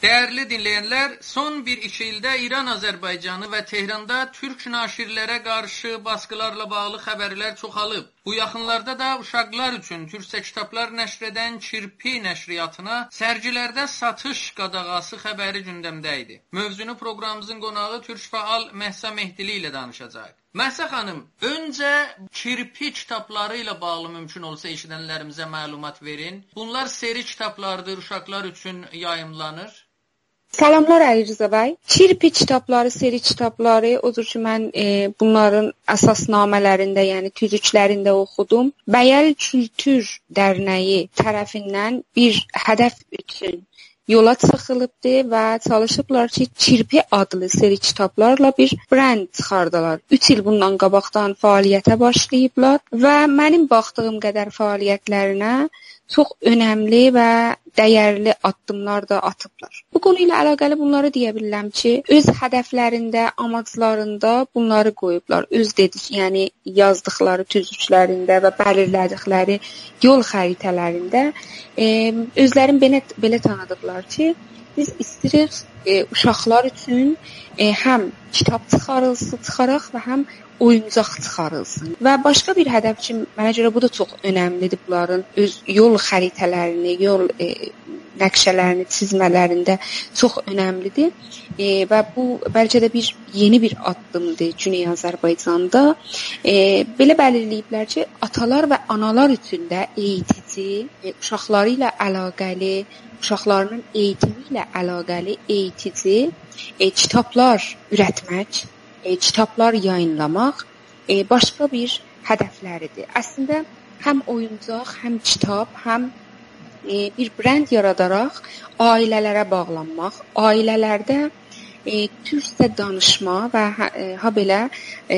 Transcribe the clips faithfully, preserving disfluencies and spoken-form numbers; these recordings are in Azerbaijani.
Değerli dinleyenler, son bir iki ildə İran, Azərbaycanı və Tehranda türk naşirlərə qarşı baskılarla bağlı xəbərlər çoxalıb. Bu yaxınlarda da uşaqlar üçün türkçə kitablar nəşr edən Kirpi nəşriyyatına sərgilərdə satış qadağası xəbəri gündəmdə idi. Mövzunu proqramımızın qonağı türk faal Məhsa Mehdili ilə danışacaq. Məhsa xanım, öncə Kirpi kitabları ilə bağlı mümkün olsa eşidənlərimizə məlumat verin. Bunlar seri kitablardır, uşaqlar üçün yayımlanır. Salamlar Əli Rıza bəy. Kirpi kitabları, seri kitabları, odur ki, mən e, bunların əsasnamələrində, yəni tüzüklərində oxudum. Bəyəl Kültür Dərnəyi tərəfindən bir hədəf üçün yola çıxılıbdır və çalışıblar ki, Kirpi adlı seri kitablarla bir brend çıxardılar. üç il bundan qabaqdan fəaliyyətə başlayıblar və mənim baxdığım qədər fəaliyyətlərinə çox önəmli və dəyərli addımlar da atıblar. Bu konu ilə əlaqəli bunları deyə bilirəm ki, öz hədəflərində, amaclarında bunları qoyublar. Öz dedik, yəni yazdıqları tüzüklərində və belirlədikləri yol xəritələrində e, özlərini belə, belə tanıdıqlar ki, biz istəyirik e, uşaqlar üçün e, həm kitab çıxarılsın, çıxaraq və həm oyuncaq çıxarılsın. Və başqa bir hədəf ki, mənə görə bu da çox önəmlidir bunların öz yol xəritələrini, yol e, nəqşələrini çizmələrində çox önəmlidir. E, və bu bəlkə də bir yeni bir addımdır Güney Azərbaycanda. E, belə belirləyiblər ki, atalar və analar üçün də eğitici, e, uşaqları ilə əlaqəli, uşaqlarının eğitimi ilə əlaqəli eğitici e, kitablar ürətmək, E, kitablar yayınlamaq e, başqa bir hədəfləridir. Əslində həm oyuncaq, həm kitab, həm e, bir brend yaradaraq ailələrə bağlanmaq, ailələrdə e, türkcə danışma və ha, e, ha belə e,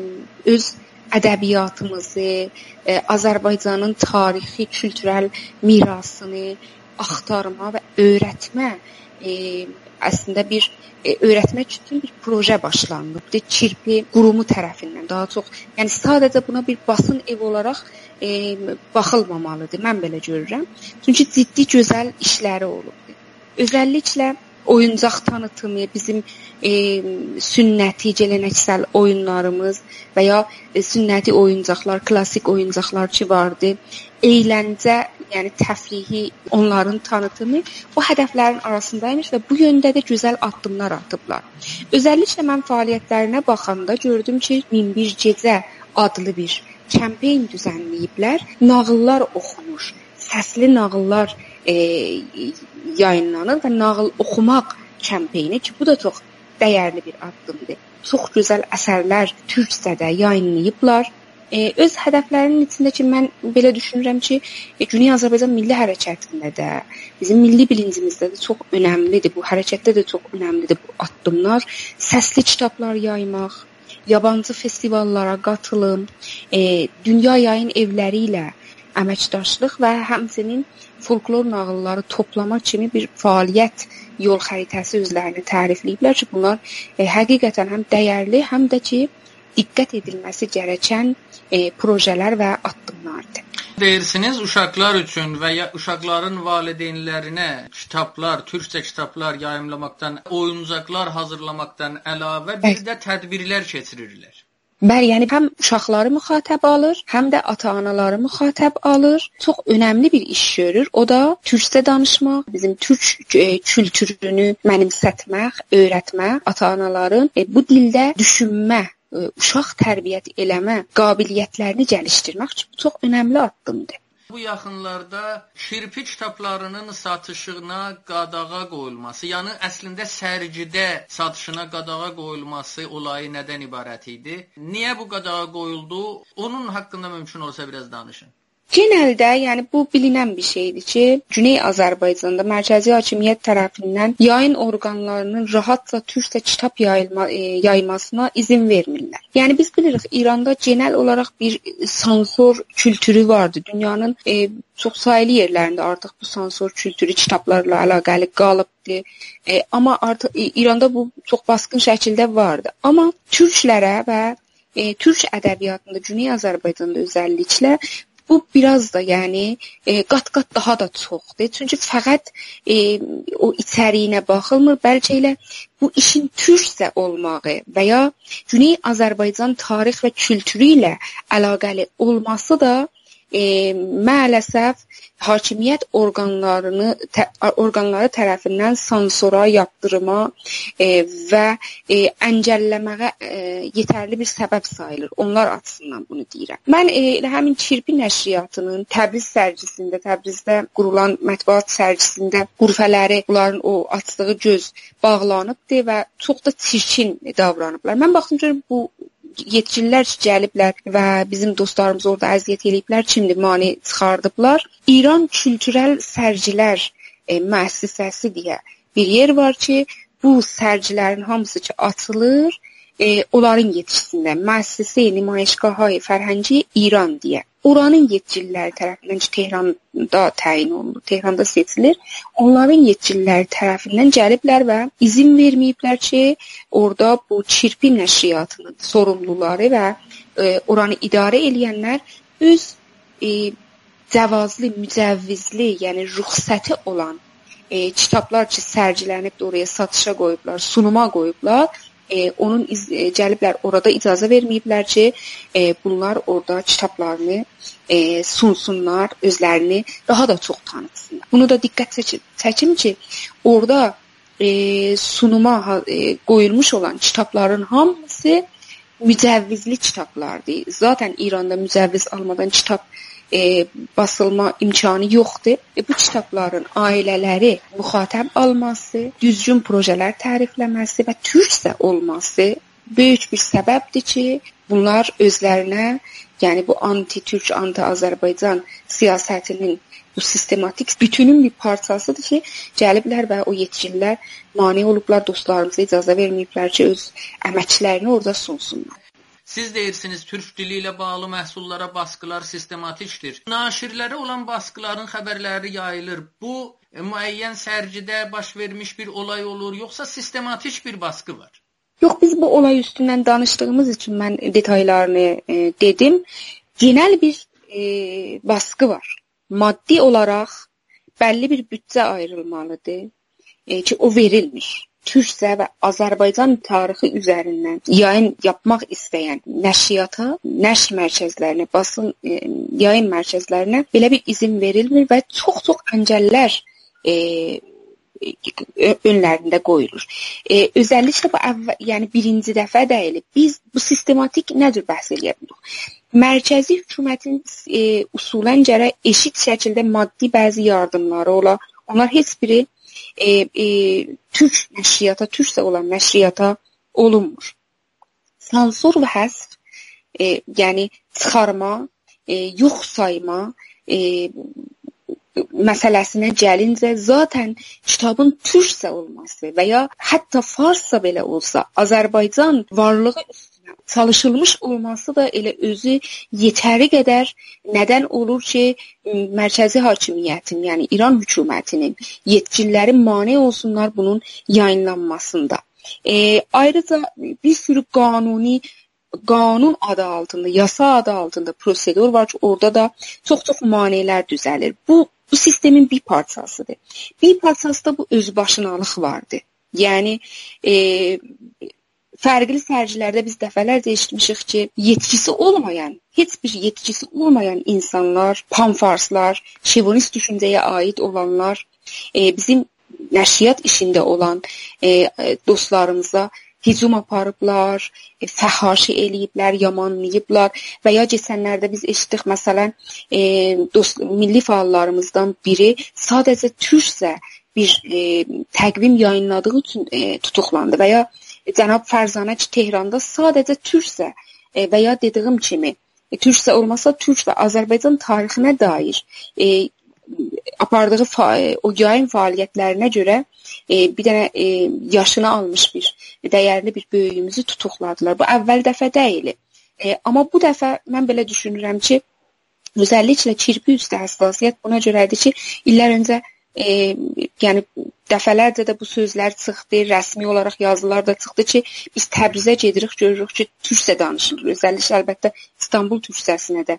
öz ədəbiyyatımızı, e, Azərbaycanın tarixi, kültürel mirasını axtarma və öyrətmə e, əslində bir e, öyrətmək üçün bir proje başlanılıb. Kirpi qurumu tərəfindən daha çox, yəni sadəcə buna bir basın ev olaraq e, baxılmamalıdır. Mən belə görürəm. Çünki ciddi gözəl işləri olubdur. Özəlliklə oyuncaq tanıtımı, bizim e, sünnəti, geleneksel oyunlarımız və ya e, sünnəti oyuncaqlar, klasik oyuncaqlar ki vardı. Eğləncə, yəni təfrihi, onların tanıtımı bu hədəflərin arasındaymış və bu yöndə də gözəl addımlar atıblar. Özəlliklə mən fəaliyyətlərinə baxanda gördüm ki, min bir gecə adlı bir kempeyn düzənləyiblər. Nağıllar oxumuş, səsli nağıllar e, yayınlanır və nağıl oxumaq kempeyni ki, bu da çox dəyərli bir addımdır. Çox gözəl əsərlər türkcədə yayınlayıblar. Ee, öz hədəflərinin içində ki, mən belə düşünürəm ki, e, Güney Azərbaycan milli hərəkətində də, bizim milli bilincimizdə də çox önəmlidir. Bu hərəkətdə də çox önəmlidir bu addımlar. Səsli kitablar yaymaq, yabancı festivallara qatılım, e, dünya yayın evləri ilə əməkdaşlıq və həmçinin folklor nağılları toplama kimi bir fəaliyyət yol xəritəsi özlərini tərifləyiblər ki, bunlar e, həqiqətən həm dəyərli, həm də ki, diqqət edilməsi gərəkən e, projelər və addımlardır. Deyirsiniz, uşaqlar üçün və ya uşaqların valideynlərinə kitablar, türkçə kitablar yayımlamaqdan, oyuncaqlar hazırlamaqdan əlavə bir də tədbirlər keçirirlər. Bəli, yəni həm uşaqları müxatəb alır, həm də ata-anaları müxatəb alır. Çox önəmli bir iş görür. O da türkcə danışmaq, bizim türk e, kültürünü mənimsətmək, öyrətmək, ata-anaların e, bu dildə düşünmə, uşaq tərbiyyət eləmə qabiliyyətlərini gəlişdirmək üçün çox önəmli addımdır. Bu yaxınlarda Kirpi kitablarının satışına qadağa qoyulması, yəni əslində sərgidə satışına qadağa qoyulması olayı nədən ibarət idi? Niyə bu qadağa qoyuldu? Onun haqqında mümkün olsa biraz danışın. Genəldə, yəni bu bilinən bir şeydir ki, Güney Azərbaycanda mərkəzi hakimiyyət tərəfindən yayın orqanlarının rahatca türkcə kitab yayılma, e, yaymasına izin vermirlər. Yəni biz bilirik, İranda genel olaraq bir sansor kültürü vardı. Dünyanın e, çox sayılı yerlərində artıq bu sansor kültürü kitablarla əlaqəli qalıbdı. E, amma artıq e, İranda bu çox baskın şəkildə vardı. Amma türklərə və e, türk ədəbiyyatında Güney Azərbaycanda özəlliklə bu biraz da yəni e, qat-qat daha da çoxdur. Çünki fəqət e, o içəriyinə baxılmır, bəlkə elə bu işin türkcə olmağı və ya Güney Azərbaycan tarix və kültürü ilə əlaqəli olması da e, maalesef hakimiyyət orqanlarını tə, orqanları tərəfindən sansura, yaptırıma e, və e, əngəlləməyə e, yetərli bir səbəb sayılır. Onlar açısından bunu deyirəm. Mən e, elə həmin Kirpi nəşriyyatının Təbriz sərgisində, Təbrizdə qurulan mətbuat sərgisində qurfələri, bunların o açdığı göz bağlanıbdı və çox da çirkin davranıblar. Mən baxdım görüm bu yetkililər gəliblər və bizim dostlarımız orada əziyyət eləyiblər, kimdir mane çıxardıblar. İran Kültürel Sərgilər e, müəssisəsi deyə bir yer var ki, bu sərgilərin hamısı ki açılır, e, onların yetkisində müəssisə nümayişgahı fərhəngi İran deyə. Oranın yetkililəri tərəfindən ki, Tehranda təyin olunur, Tehranda seçilir. Onların yetkililəri tərəfindən gəliblər və izin verməyiblər ki, orada bu Kirpi nəşriyyatının sorumluları və e, oranı idarə edənlər öz e, cəvazlı, mücəvvizli, yəni ruxsəti olan e, kitablar ki, sərgilənib də oraya satışa qoyublar, sunuma qoyublar. E, onun iz, e, gəliblər orada icazə verməyiblər ki, e, bunlar orada kitablarını e, sunsunlar, özlərini daha da çox tanıtsınlar. Bunu da diqqət çəkim, çəkim ki, orada e, sunuma e, qoyulmuş olan kitabların hamısı mücəvvizli kitablardır. Zaten İranda mücəvviz almadan kitab E, basılma imkanı yoxdur. E, bu kitabların ailələri müxatəb alması, düzgün projelər tərifləməsi və türkcə olması böyük bir səbəbdir ki, bunlar özlərinə, yəni bu anti-türk, anti-Azərbaycan siyasətinin bu sistematik bütünün bir parçasıdır ki, gəliblər və o yetkililər mane olublar, dostlarımıza icazə verməyiblər ki, öz əməklərini orada sunsunlar. Siz deyirsiniz, türk dili ilə bağlı məhsullara baskılar sistematikdir. Naşirlərə olan baskıların xəbərləri yayılır. Bu, e, müəyyən sərgidə baş vermiş bir olay olur, yoxsa sistematik bir baskı var? Yox, biz bu olay üstündən danışdığımız üçün mən detaylarını e, dedim. Genel bir e, baskı var. Maddi olaraq bəlli bir büdcə ayrılmalıdır e, ki, o verilmir. Türkcə və Azərbaycan tarixi üzərindən yayın yapmaq istəyən nəşriyyata, nəşr mərkəzlərinə, basın e, yayın mərkəzlərinə belə bir izin verilmir və çox-çox əngəllər e, önlərində qoyulur. E, özəlliklə bu əvvəl, yəni birinci dəfə deyil. Biz bu sistematik nədir bəhs edə bilirik? Mərkəzi hökumətin e, usulən gərək eşit şəkildə maddi bəzi yardımları ola. Onlar heç biri E, e, türk nəşriyyata, türkcə olan nəşriyyata olunmur. Sansur və həsf, e, yəni çıxarma, e, yox sayma e, məsələsinə gəlincə, zaten kitabın türkcə olması və ya hətta farsça belə olsa, Azərbaycan varlığı üstünə çalışılmış olması da elə özü yetəri qədər nədən olur ki, mərkəzi hakimiyyətin, yəni İran hökumətinin yetkililəri mane olsunlar bunun yayınlanmasında. E, ayrıca bir sürü qanuni, qanun adı altında, yasa adı altında prosedur var ki, orada da çox-çox maneələr düzəlir. Bu, bu sistemin bir parçasıdır. Bir parçası da bu özbaşınalıq vardır. Yəni, e, fərqli sərgilərdə biz dəfələrcə eşitmişik ki, yetkisi olmayan, heç bir yetkisi olmayan insanlar, panfarslar, şevinist düşüncəyə aid olanlar, e, bizim nəşriyyat işində olan e, dostlarımıza hücum aparıblar, e, fəhaşi eləyiblər, yamanlayıblar və ya keçənlərdə biz eşitdik, məsələn, e, dost, milli fəallarımızdan biri sadəcə türkcə bir e, təqvim yayınladığı üçün e, tutuqlandı və ya Cənab Fərzanə ki, Tehranda sadəcə türkcə e, və ya dediyim kimi, e, türkcə olmasa türk və Azərbaycan tarixinə dair e, apardığı fa- o yayın fəaliyyətlərinə görə e, bir dənə e, yaşını almış bir dəyərli bir böyüyümüzü tutuqladılar. Bu əvvəl dəfə deyil. E, amma bu dəfə mən belə düşünürəm ki, özəlliklə kirpi üstə həssasiyyət buna görədir ki, illər öncə e, yəni dəfələrcə də bu sözlər çıxdı, rəsmi olaraq yazılar da çıxdı ki, biz Təbrizə gedirik, görürük ki, türkcə danışılır. Özəlliklə əlbəttə İstanbul türkcəsinə də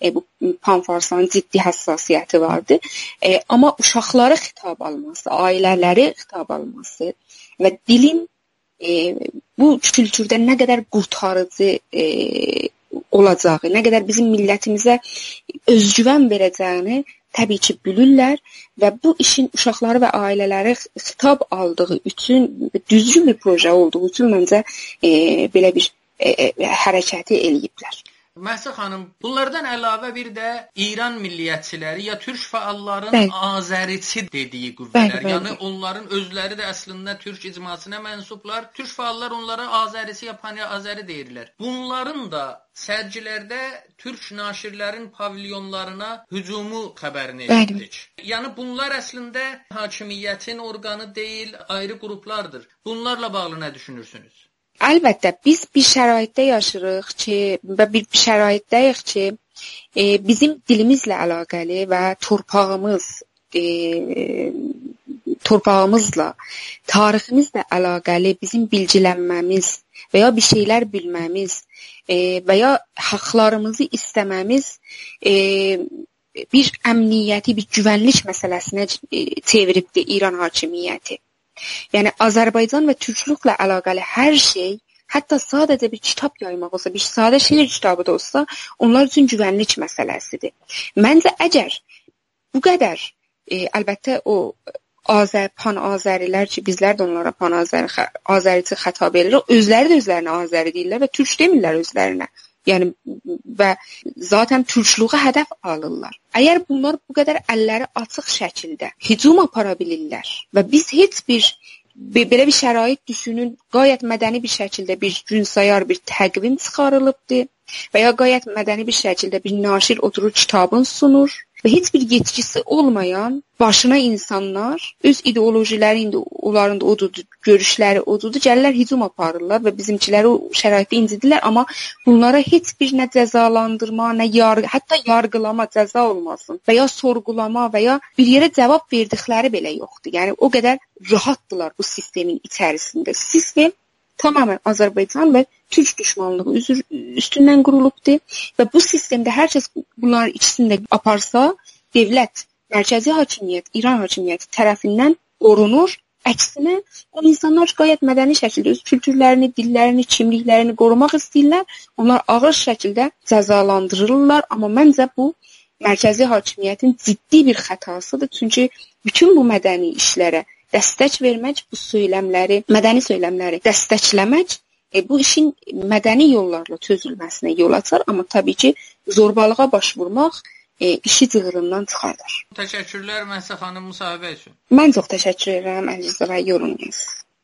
e, bu panfarsanın ciddi həssasiyyəti vardı. E, amma uşaqları xitab alması, ailələri xitab alması və dilin e, bu kültürdə nə qədər qurtarıcı e, olacağı, nə qədər bizim millətimizə özgüvən verəcəyini təbii ki, bilirlər və bu işin uşaqları və ailələri xitab aldığı üçün, düzgün bir proje olduğu üçün məncə e, belə bir e, e, hərəkəti eləyiblər. Məhsə xanım, bunlardan əlavə bir də İran milliyyətçiləri ya türk fəalların bəli. Azəriçi dediyi qüvvələr, bəli, bəli. yəni onların özləri də əslində türk icmasına mənsublar. Türk fəallar onlara Azəriçi, Yaponiya Azəri deyirlər. Bunların da sərgilərdə türk naşirlərin pavilyonlarına hücumu xəbərini eşitdik. Yəni bunlar əslində hakimiyyətin orqanı deyil, ayrı qruplardır. Bunlarla bağlı nə düşünürsünüz? Əlbəttə, biz bir şəraitdə yaşırıq ki, və bir şəraitdəyik ki, e, bizim dilimizlə əlaqəli və torpağımız, e, torpağımızla, tariximizlə əlaqəli bizim bilgilənməmiz və ya bir şeylər bilməmiz e, və ya haqlarımızı istəməmiz e, bir əmniyyəti, bir güvənlik məsələsinə e, çeviribdir İran hakimiyyəti. Yəni Azərbaycan və türklüklə əlaqəli hər şey, hətta sadəcə bir kitab yaymaq olsa, bir sadə şeir kitabı da olsa, onlar üçün güvənlik məsələsidir. Məncə əgər bu qədər, e, əlbəttə o Azər, pan-Azərilər ki, bizlər də onlara pan-Azəri, Azəriçi xətab edirik, özləri də özlərinə Azəri deyirlər və türk demirlər özlərinə. Yəni və zaten türklüğü hədəf alırlar. Əgər bunlar bu qədər əlləri açıq şəkildə hücum apara bilirlər və biz heç bir belə bir şərait düşünün, qayət mədəni bir şəkildə bir günsayar bir təqvim çıxarılıbdır və ya qayət mədəni bir şəkildə bir naşir oturur kitabın sunur və heç bir yetkisi olmayan başına insanlar öz ideolojiləri indi onların da odur, görüşləri odur, gəlirlər hücum aparırlar və bizimkiləri o şəraitdə incidirlər, amma bunlara heç bir nə cəzalandırma, nə yargı, hətta yargılama, cəza olmasın və ya sorğulama və ya bir yerə cavab verdikləri belə yoxdur. Yəni o qədər rahatdılar bu sistemin içərisində. Sistem tamamen Azərbaycan və türk düşmanlığı üstündən qurulubdur və bu sistemdə hər kəs bunların ikisini də aparsa, dövlət, mərkəzi hakimiyyət, İran hakimiyyəti tərəfindən qorunur. Əksinə, o insanlar qayət mədəni şəkildə öz kültürlərini, dillərini, kimliklərini qorumaq istəyirlər. Onlar ağır şəkildə cəzalandırırlar, amma məncə bu mərkəzi hakimiyyətin ciddi bir xətasıdır. Çünki bütün bu mədəni işlərə dəstək vermək, bu söyləmləri, mədəni söyləmləri dəstəkləmək e, bu işin mədəni yollarla çözülməsinə yol açar, amma təbii ki, zorbalığa baş vurmaq e, işi cığırından çıxardar. Təşəkkürlər Məhsə xanım müsahibə üçün. Mən çox təşəkkür edirəm Əliza və yorumlayınız.